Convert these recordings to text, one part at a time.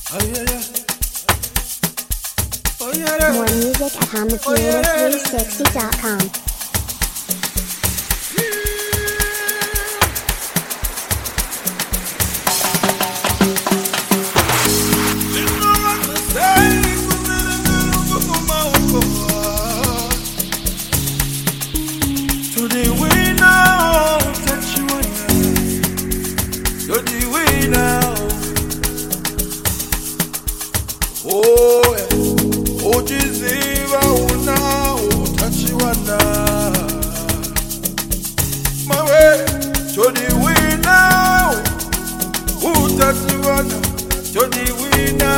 More music at HamaCreator360.com. Uchiziva una utachiwana mawe chodi wina utachiwana chodi wina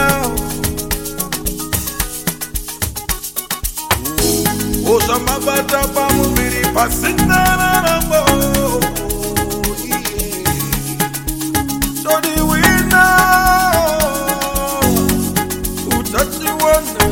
osa mabata pa mubiri pasindana nambo chodi wina utachiwana.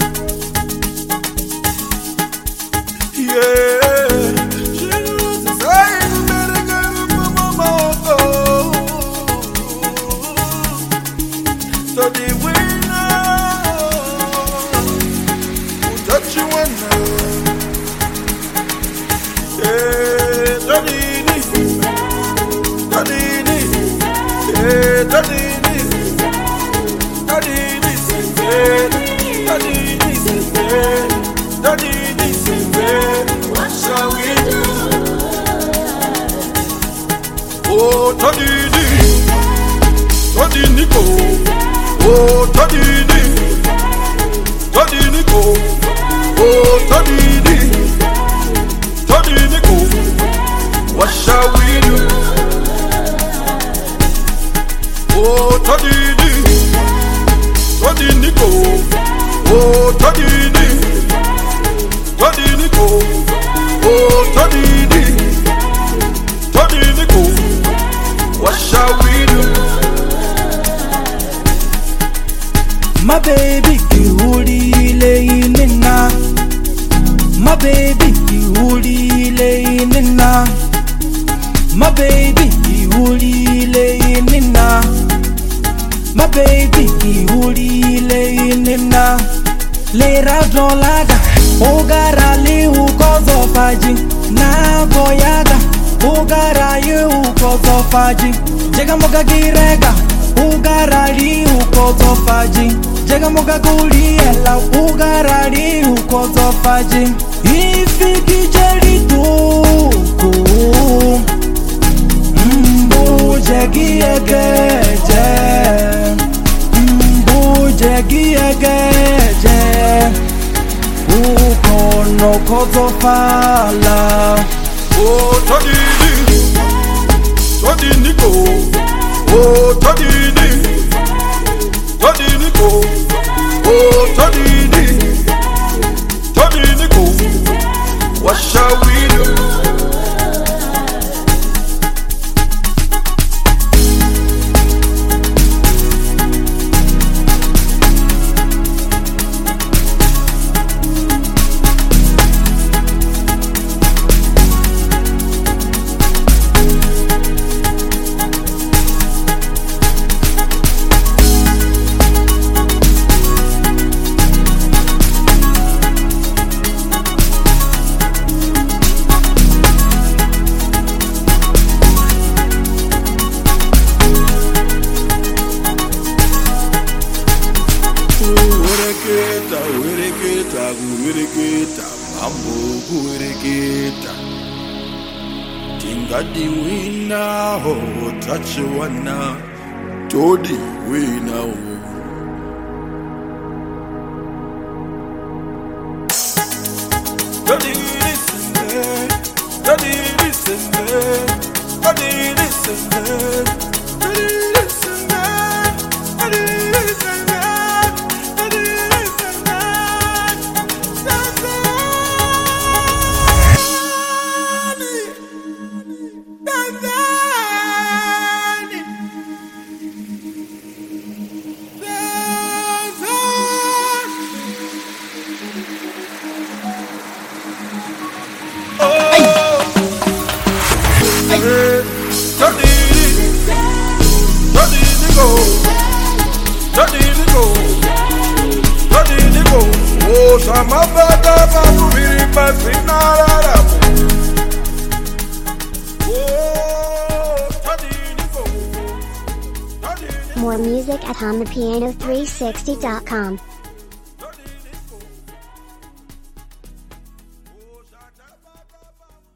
Oh, Tadini, Tadini go. Oh, Tadini, Tadini go. Oh, Tadini, Tadini go. What shall we do? Oh, Tadini, Tadini go. Oh, Tadini, Tadini go. Oh, Tadini, Tadini go. What shall we do? My baby, you laying in now. My baby, you laying in now. My baby, you laying in now. My baby, you laying in now. Lera dolaga, ogara liu kozo faji, na boyaga. Ugara yu kozo faji, jega moga girega. Ugara liu kozo faji, jega moga guliela. Ugara liu kozo faji, ifiki jeri tuku. Jegi egeje, jegi egeje. Ukono kozo fala. Oh, Tadini, Tadini go. Oh, Tadini, Tadini go. Oh, Tadini, Tadini go. What shall we do? Tingadi wina ho tachiwana todi wina ho. Todi listen, todi listen, todi listen, todi listen, todi listen. samabada babubiri pasinarara. More music at HondaPiano360.com.